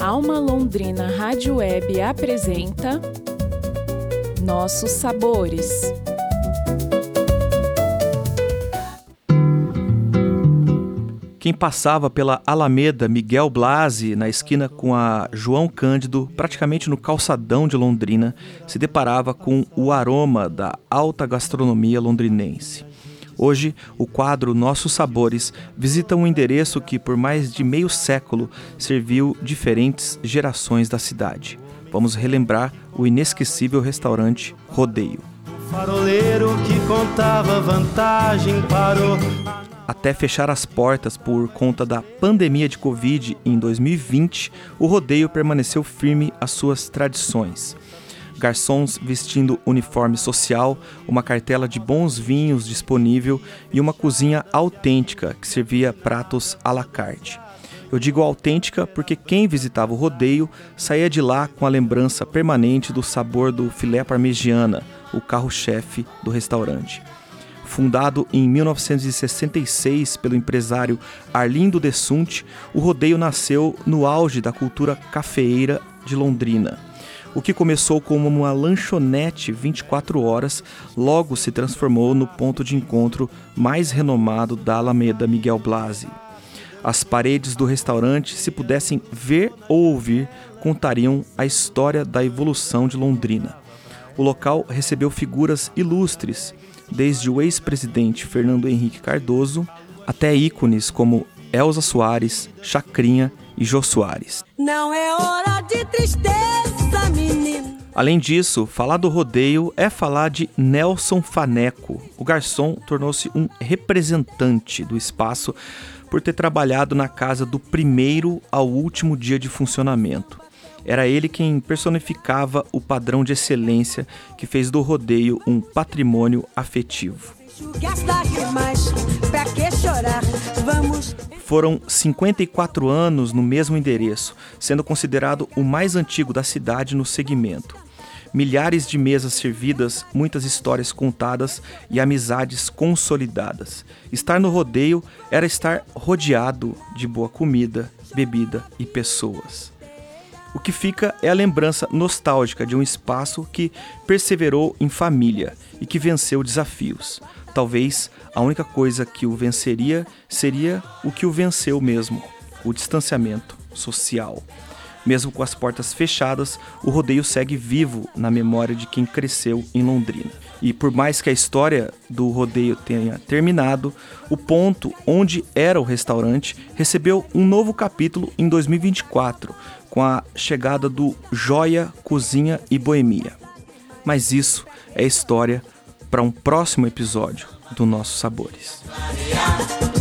Alma Londrina Rádio Web apresenta Nossos Sabores. Quem passava pela Alameda Miguel Blasi, na esquina com a João Cândido, praticamente no calçadão de Londrina, se deparava com o aroma da alta gastronomia londrinense. Hoje, o quadro Nossos Sabores visita um endereço que por mais de meio século serviu diferentes gerações da cidade. Vamos relembrar o inesquecível restaurante Rodeio. O faroleiro que contava vantagem parou. Até fechar as portas por conta da pandemia de Covid em 2020, o Rodeio permaneceu firme às suas tradições. Garçons vestindo uniforme social, uma cartela de bons vinhos disponível e uma cozinha autêntica que servia pratos à la carte. Eu digo autêntica porque quem visitava o Rodeio saía de lá com a lembrança permanente do sabor do filé parmegiana, o carro-chefe do restaurante. Fundado em 1966 pelo empresário Arlindo Dessunti, o Rodeio nasceu no auge da cultura cafeeira de Londrina. O que começou como uma lanchonete 24 horas, logo se transformou no ponto de encontro mais renomado da Alameda Miguel Blasi. As paredes do restaurante, se pudessem ver ou ouvir, contariam a história da evolução de Londrina. O local recebeu figuras ilustres, desde o ex-presidente Fernando Henrique Cardoso até ícones como Elza Soares, Chacrinha e Jô Soares. Não é hora de tristeza, menino. Além disso, falar do Rodeio é falar de Nelson Faneco. O garçom tornou-se um representante do espaço por ter trabalhado na casa do primeiro ao último dia de funcionamento. Era ele quem personificava o padrão de excelência que fez do Rodeio um patrimônio afetivo. Foram 54 anos no mesmo endereço, sendo considerado o mais antigo da cidade no segmento. Milhares de mesas servidas, muitas histórias contadas e amizades consolidadas. Estar no Rodeio era estar rodeado de boa comida, bebida e pessoas. O que fica é a lembrança nostálgica de um espaço que perseverou em família e que venceu desafios. Talvez a única coisa que o venceria seria o que o venceu mesmo, o distanciamento social. Mesmo com as portas fechadas, o Rodeio segue vivo na memória de quem cresceu em Londrina. E por mais que a história do Rodeio tenha terminado, o ponto onde era o restaurante recebeu um novo capítulo em 2024, com a chegada do Joia, Cozinha e Boemia. Mas isso é história para um próximo episódio do Nossos Sabores.